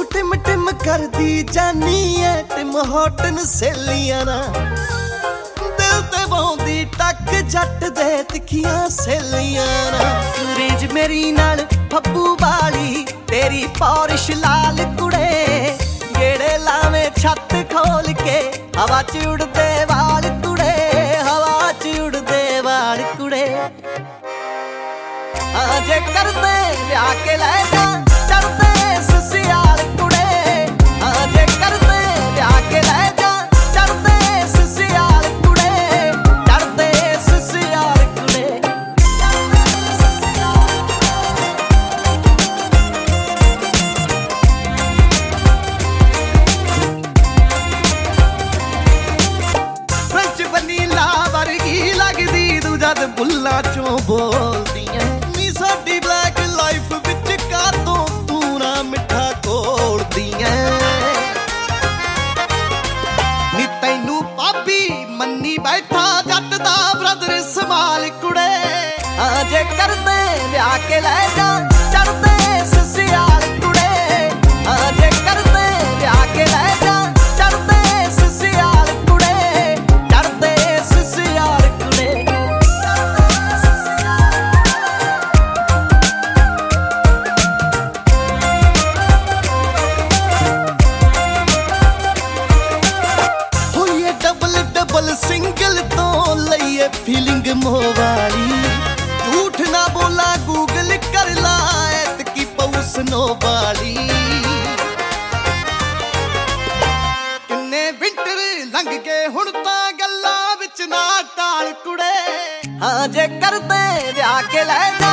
Tim Tim करदी जानी है टिम होटन सहेलियां ना दिल ते बौंदी टक जट दे तिखियां सहेलियां ना रेंज मेरी नाल फब्बू वाली तेरी पौरिश लाल कुड़े गेड़े लावे छत खोल के हवा च उड़दे वाल कुड़े हवा च उड़दे वाल कुड़े जे करदे ब्याह के लै जा चढ़दे ससियाल कुड़े जे करदे ब्याह के लै जा चढ़दे ससियाल कुड़े चढ़दे ससियाल कुड़े फ्रेंच वनीला वर्गी लगदी तू जद बुल्लां चों बोलदी ऐ साडी ब्लैक लाइफ विच कातों तू ना मिठा घोलदी ऐ नी तैनू भाभी मन्नी बैठा जट दा ब्रदर संभाल कुड़े जे करदे ब्याह के लै जा चढ़दे ससियाल कुड़े जे करदे ब्याह के लै जा चढ़दे ससियाल कुड़े चढ़दे ससियाल कुड़े सिंगल तो लइए फीलिंग मोवाली झूठ ना बोला गूगल कर ला ऐतकी पौस नो वाली किन्ने विंटर लंघ के हुण तां गल्लां विच ना टाल कुड़े जे करदे ब्याह के लै